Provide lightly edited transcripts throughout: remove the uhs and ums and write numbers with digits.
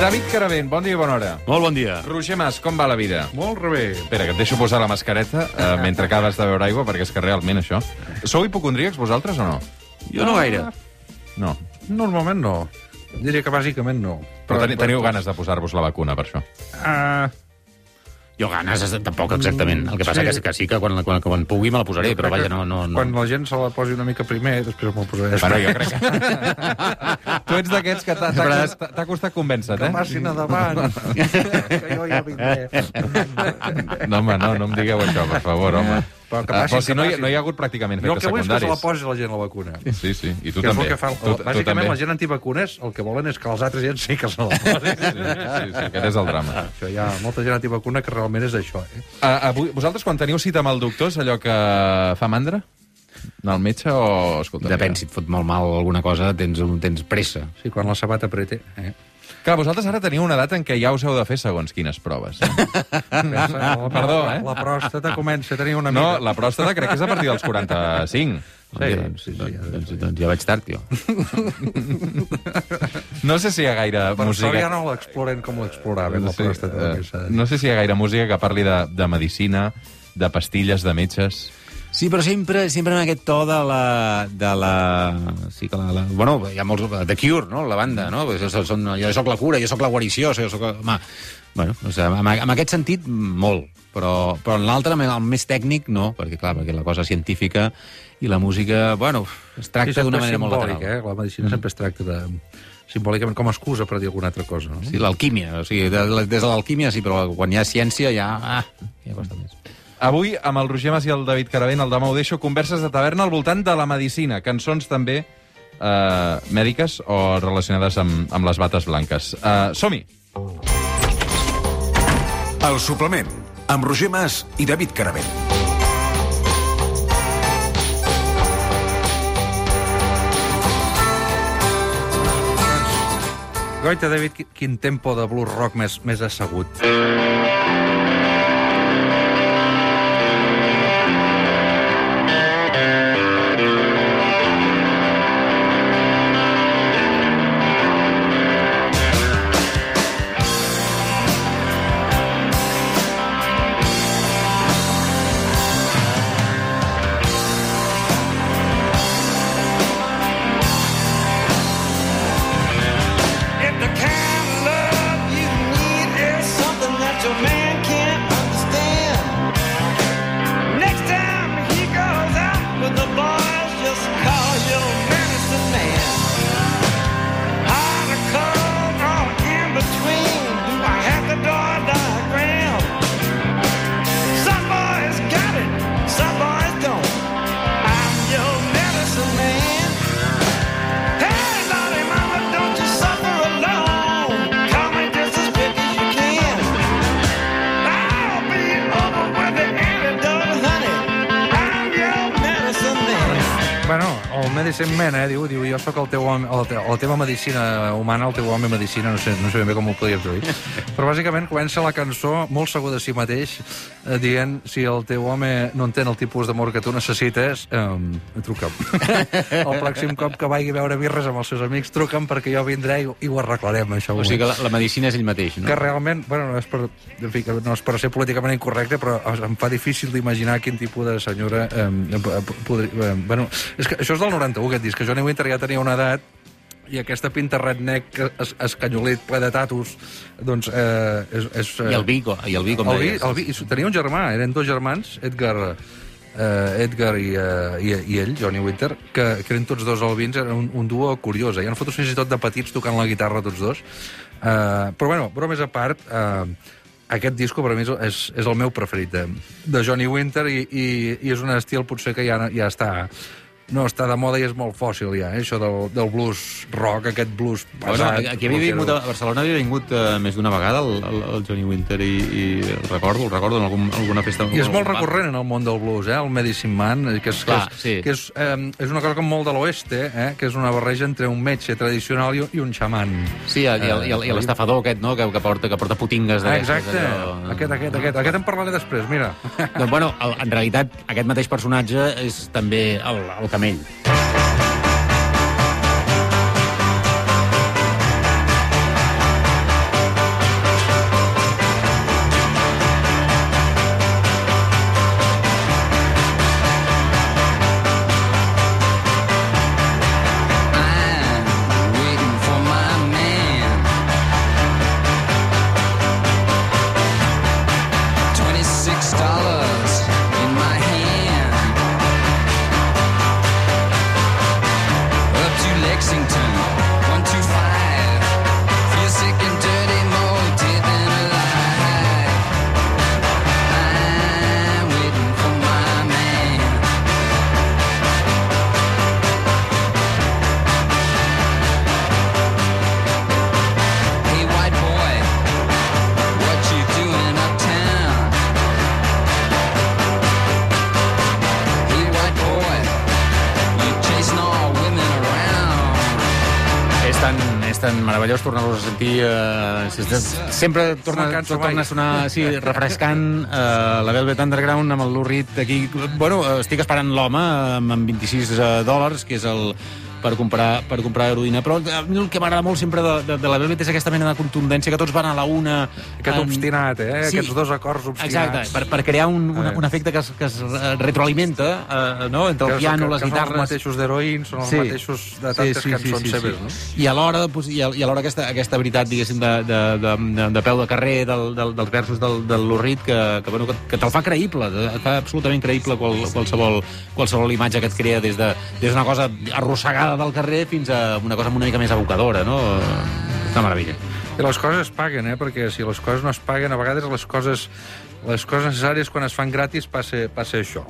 David Caravent, bon dia i bona hora. Molt bon dia. Roger Mas, com va la vida? Molt bé. Espera, que et deixo posar la mascareta mentre acabes de beure aigua, perquè és que realment això... Sou hipocondríacs vosaltres o no? Jo no gaire. No. Normalment no. Diria que bàsicament no. Però teniu ganes de posar-vos la vacuna, per això? Jo ganes, tampoc exactament. El que passa que sí que quan pugui me la posaré, però vaja, no... Quan la gent se la posi una mica primer, després me'l posaré. Bueno, jo crec que... Tu ets d'aquests que t'ha costat convèncer-te, Que passin a davant, que jo ja vindré. No, home, no em digueu això, per favor, home. Però si no hi ha hagut pràcticament Jo el efectes que vull és que se la secundaris. posi la gent la vacuna. Sí, i tu Que és també. el que fa... Bàsicament, la gent antivacunes el que volen és que els altres gent sí que se la posi. Sí, aquest és el drama. Això hi ha molta gent antivacuna que realment és això, Avui, vosaltres, quan teniu cita amb el doctor, és allò que fa mandra? Anar al metge o... Escolta, Depèn, si et fot molt mal alguna cosa, tens pressa. Sí, quan la sabata aprete. Clar, vosaltres ara teniu una edat en què ja us heu de fer segons quines proves. Perdó, La pròstata comença a tenir una No, mica... la pròstata crec que és a partir dels 45. Sí. Doncs ja vaig tard, jo. No sé si hi ha gaire Per música... sort ja no l'exploren com l'exploraven, la pròstata. No sé si hi ha gaire música que parli de medicina, de pastilles, de metges... Sí, però sempre en aquest to de la... Sí que bueno, hi ha molts... The Cure, no?, la banda, no? Jo soc la cura, jo soc la guarició, jo soc... Home, bueno, o sigui, en aquest sentit, molt. Però en l'altre, el més tècnic, no, perquè, clar, perquè la cosa científica i la música, bueno, es tracta d'una manera molt lateral. La medicina sempre es tracta de... simbòlicament com a excusa per dir alguna altra cosa, no? Sí, l'alquímia, o sigui, des de l'alquímia sí, però quan hi ha ciència ja costa més. Avui, amb el Roger Mas i el David Caravent, el demà ho deixo, converses de taverna al voltant de la medicina, cançons també mèdiques o relacionades amb les bates blanques. Som-hi! El suplement, amb Roger Mas i David Caravent. Goita, David, quin tempo de blues rock més assegut. Medicine Man, diu, jo sóc el teu home, la teva medicina humana, el teu home medicina, no sé ben bé com ho podria dir. Però bàsicament comença la cançó molt segur de si mateix, dient, si el teu home no entén el tipus d'amor que tu necessites, truca'm. El pròxim cop que vagi a veure birres amb els seus amics, truca'm perquè jo vindré i ho arreglarem, això. O sigui que la medicina és ell mateix, no? Que realment, bueno, no és per ser políticament incorrecte, però em fa difícil d'imaginar quin tipus de senyora podria... Bueno, és que això és del 91, aquest disc, que Johnny Winter ja tenia una edat i aquesta pinta redneck escanyolit, ple de tatus, doncs és... I el vi, com deies. El vi, tenia un germà, eren dos germans, Edgar i ell, Johnny Winter, que eren tots dos albins, eren un duo curiós. Hi ha fotos fins i tot de petits tocant la guitarra tots dos. Però, bueno, bromes a part, aquest disco per a mi és el meu preferit de Johnny Winter i és un estil potser que ja està... No, està de moda i és molt fòssil, ja, això del blues rock, aquest blues pesat. Bueno, aquí havia vingut a Barcelona, havia vingut més d'una vegada el Johnny Winter i el recordo en alguna festa. I és molt recurrent en el món del blues, el Medicine Man, que és una cosa com molt de l'oeste, que és una barreja entre un metge tradicional i un xaman. Sí, i l'estafador aquest, no?, que porta putingues d'aquestes. Exacte, aquest en parlaré després, mira. Doncs, bueno, en realitat, aquest mateix personatge és també el camell. tan meravellós tornar-los a sentir. Sempre torna a sonar refrescant la Velvet Underground amb el Lou Reed aquí. Bueno, estic esperant l'home amb $26, que és el per comprar heroïna. Però a mi el que m'agrada molt sempre de la Velvet és aquesta mena de contundència, que tots van a la una... Aquest obstinat, sí. Aquests dos acords obstinats. Exacte, per crear un efecte que es retroalimenta, no? Entre el piano, les guitarres... Són els mateixos d'heroïns, són els mateixos de tantes cançons seves, no? I alhora aquesta veritat, diguéssim, de peu de carrer dels versos del Lou Reed, que te'l fa creïble, et fa absolutament creïble qualsevol imatge que et crea des d'una cosa arrossegada del carrer fins a una cosa una mica més evocadora, no? És una meravella. I les coses es paguen, perquè si les coses no es paguen, a vegades les coses necessàries quan es fan gratis passa això.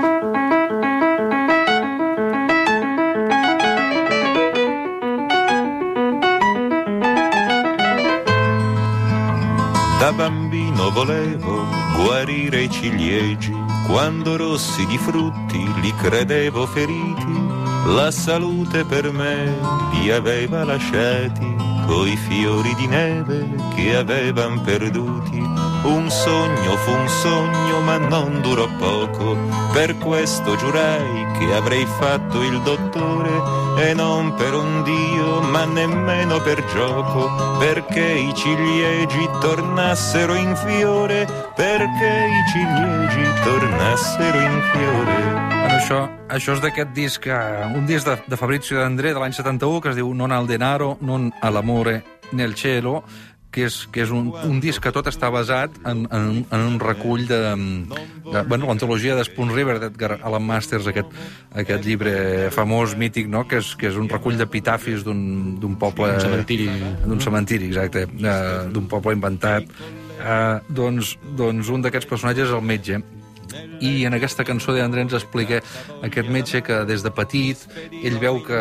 Da bambino volevo guarire i ciliegi, quando rossi di frutti li credevo feriti, la salute per me li aveva lasciati, coi fiori di neve che avevan perduti. Un sogno fu un sogno ma non durò poco, per questo giurai che avrei fatto il dottore, e non per un dio ma nemmeno per gioco, perché i ciliegi tornassero in fiore, perché i ciliegi tornassero in fiore. Bueno, això és d'aquest disc, un disc de Fabrizio De André de l'any 71, que es diu Non al denaro, non all'amore nel cielo, que és un disc que tot està basat en un recull de l'antologia d'Spoon River d'Edgar Allan Masters, aquest llibre famós, mític, no? que és un recull d'epitafis d'un poble... D'un cementiri, exacte, d'un poble inventat. Doncs un d'aquests personatges és el metge. I en aquesta cançó de André ens explica aquest metge que des de petit ell veu que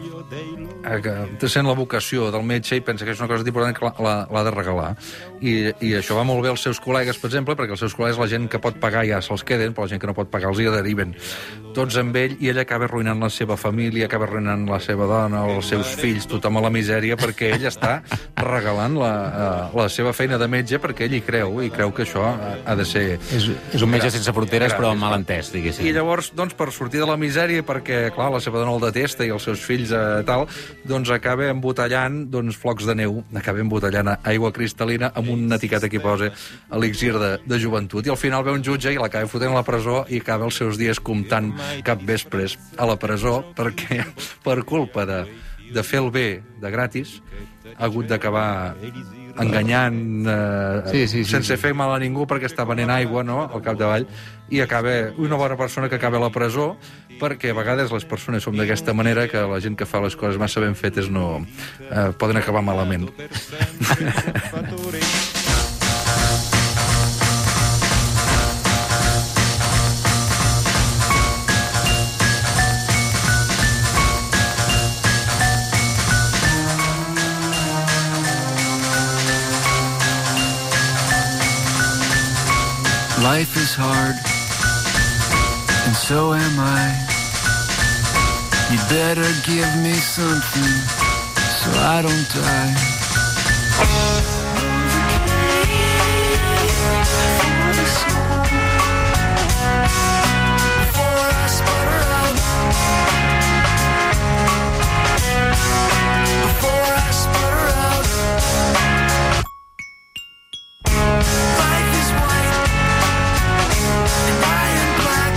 sent la vocació del metge i pensa que és una cosa important que l'ha de regalar. I això va molt bé als seus col·legues, per exemple, perquè els seus col·legues, la gent que pot pagar ja se'ls queden, però la gent que no pot pagar els hi deriven tots amb ell, i ell acaba arruïnant la seva família, acaba arruïnant la seva dona, els seus fills, tothom a la misèria, perquè ell està regalant la seva feina de metge, perquè ell hi creu que això ha de ser... És un metge sense fronteres, però mal entès, diguéssim. I llavors, doncs, per sortir de la misèria, perquè, clar, la seva dona el detesta i els seus fills tal, doncs acaba embotellant flocs de neu, acaba embotellant aigua cristal·lina amb una etiqueta que posa elixir de joventut. I al final ve un jutge i l'acaba fotent a la presó i acaba els seus dies comptant capvespres a la presó perquè, per culpa de fer el bé de gratis, ha hagut d'acabar enganyant sense fer mal a ningú perquè està venent aigua, no?, al capdavall, i acaba una bona persona que acaba a la presó, perquè a vegades les persones som d'aquesta manera, que la gent que fa les coses massa ben fetes no poden acabar malament. Life is hard, and so am I. You better give me something so I don't die. Before I sputter out, before I sputter out. Life is white, and I am black.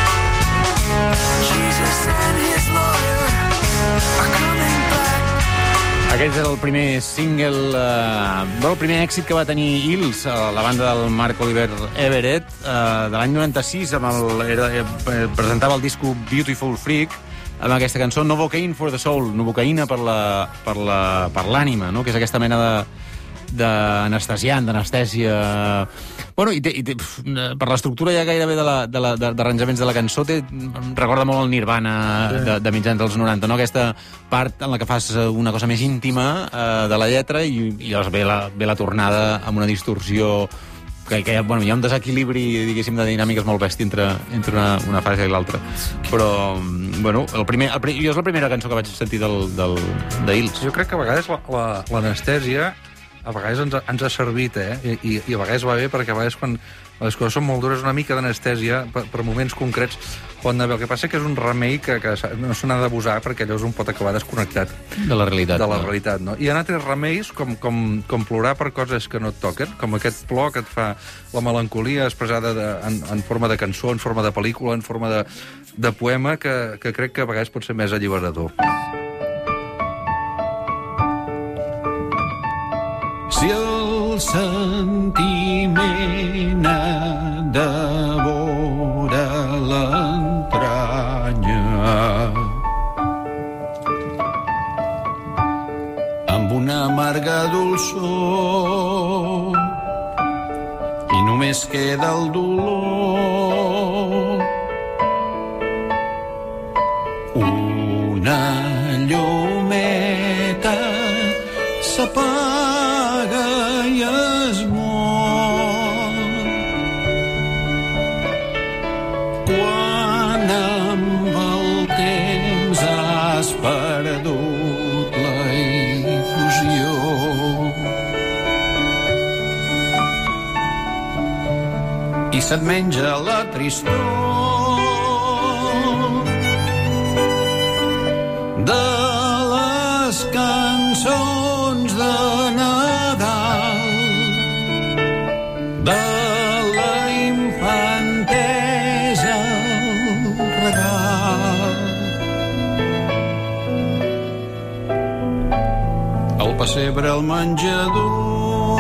Jesus and his lawyer are coming back. Aquest és el primer single, el primer èxit que va tenir Hills, la banda del Mark Oliver Everett, de l'any 96, presentava el disco Beautiful Freak, amb aquesta cançó Novocaine for the Soul, novocaïna per l'ànima, no? Que és aquesta mena d'anestesiant, d'anestèsia... Bueno, per l'estructura ja gairebé d'arranjaments de la cançó recorda molt el Nirvana de mitjans dels 90, no? Aquesta part en la que fas una cosa més íntima de la lletra i llavors ve la tornada amb una distorsió que hi ha un desequilibri, diguéssim, de dinàmiques molt bèstia entre una fase i l'altra. Però bueno, jo és la primera cançó que vaig sentir d'Hills. Jo crec que a vegades l'anestèsia a vegades ens ha servit, I a vegades va bé, perquè a vegades quan les coses són molt dures, una mica d'anestèsia per moments concrets pot anar bé. El que passa que és un remei que no se n'ha d'abusar, perquè llavors un pot acabar desconnectat de la realitat. realitat, no? Hi ha altres remeis, com plorar per coses que no et toquen, com aquest plor que et fa la melancolia expressada en forma de cançó, en forma de pel·lícula, en forma de poema, que crec que a vegades pot ser més alliberador. Si el sentiment ha de vora l'entranya amb una amarga dolçor i només queda el dolor, una llumeta s'apaga i es mor. Quan amb el temps has perdut la il·lusió, i se't menja la tristor de les cançons de Nadal, de la infantesa el regal. El pessebre, el menjador,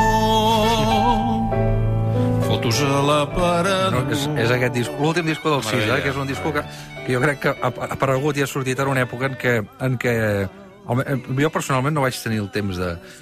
fotos a l'aparador. No, és aquest disc, l'últim disco del Sis, que és un disco que jo crec que ha aparegut i ha sortit en una època en què jo personalment no vaig tenir el temps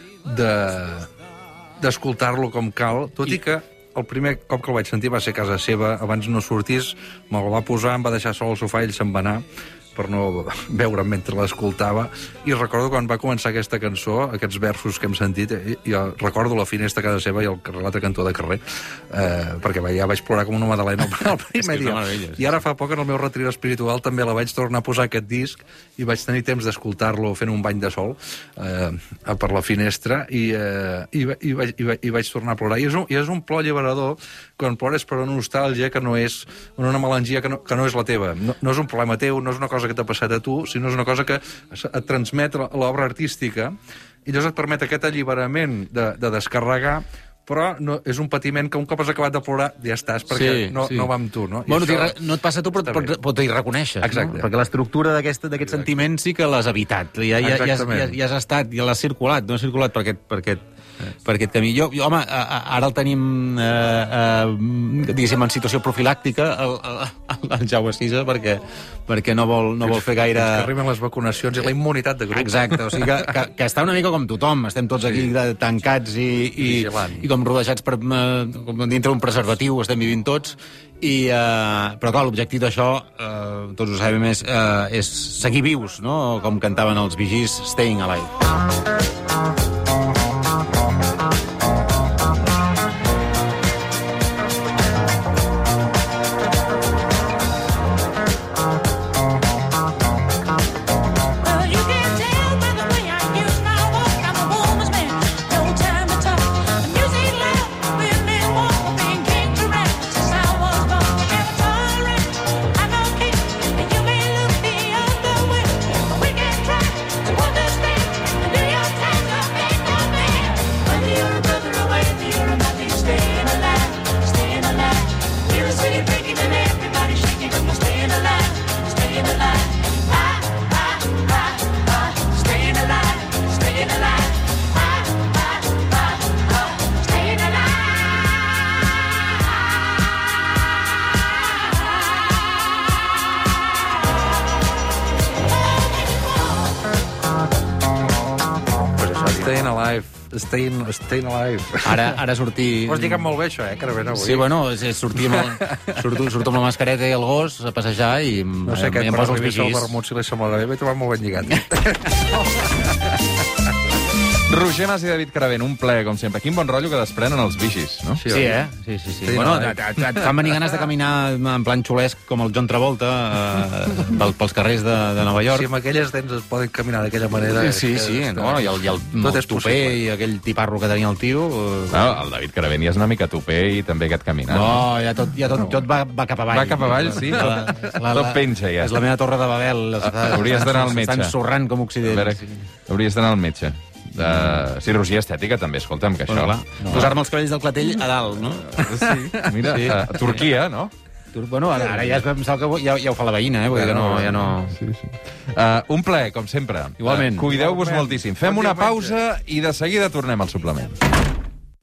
d'escoltar-lo com cal, tot i que el primer cop que el vaig sentir va ser a casa seva, abans no sortís, me'l va posar, em va deixar sol al sofà i ell se'n va anar per no veure mentre l'escoltava, i recordo quan va començar aquesta cançó, aquests versos que hem sentit, jo recordo la finestra a casa seva i l'altre cantó de carrer, perquè ja vaig plorar com una madalena el primer dia. I ara fa poc, en el meu retiro espiritual, també la vaig tornar a posar aquest disc i vaig tenir temps d'escoltar-lo fent un bany de sol per la finestra i vaig tornar a plorar. I és un plor alliberador quan plores per una nostàlgia que no és una melangia que no és la teva. No és un problema teu, no és una cosa que t'ha passat a tu, sinó és una cosa que et transmet l'obra artística i llavors et permet aquest alliberament de descarregar, però no, és un patiment que un cop has acabat de plorar ja estàs, perquè no va amb tu, no? Bueno, no et passa a tu, però pot-hi reconèixer. Exacte. No? Perquè l'estructura d'aquest sentiment sí que l'has evitat. Ja has estat, ja l'has circulat, no has circulat per aquest camí. Home, ara el tenim, diguéssim, en situació profilàctica, el Jaume Sisa, perquè no vol fer gaire... Que arriben les vacunacions i la immunitat de grup. Exacte, o sigui que està una mica com tothom, estem tots aquí tancats i com rodejats com dintre un preservatiu, estem vivint tots, però clar, l'objectiu d'això, tots ho sabem, és seguir vius, no? Com cantaven els Bee Gees, Staying Alive. Staying Alive. Ara sortir... Ho has dit molt bé, això, Caravena, avui. Sí, bueno, surto amb la mascareta i el gos a passejar i no sé què, em poso els Bee Gees. El vermut, si li sembla bé, m'he trobat molt ben lligat. Roger Mas i David Caravent, un plaer, com sempre. Quin bon rotllo que desprenen els bichis, no? Sí, eh? Sí. Bueno, et fan venir ganes de caminar en plan xulesc com el John Travolta pels carrers de Nova York. Si amb aquelles dents es poden caminar d'aquella manera... Sí, no? I el tupé i aquell tiparro que tenia el tio... No, el David Caravent ja és una mica tupé i també aquest caminant. No, ja tot va cap avall. Va cap avall, sí. Tot penja, ja. És la meva torre de Babel. Hauries d'anar al metge. S'està ensorrant com Occident. Hauries d'anar al metge. Cirurgia estètica, també, escolta'm, que això... Bueno, posar-me els cabells del clatell a dalt, no? Sí, mira, a Turquia, no? Bueno, ara ja em sap que ja ho fa la veïna, eh? Ja no... Sí. Un plaer, com sempre. Igualment. Cuideu-vos moltíssim. Fem una pausa i de seguida tornem al suplement.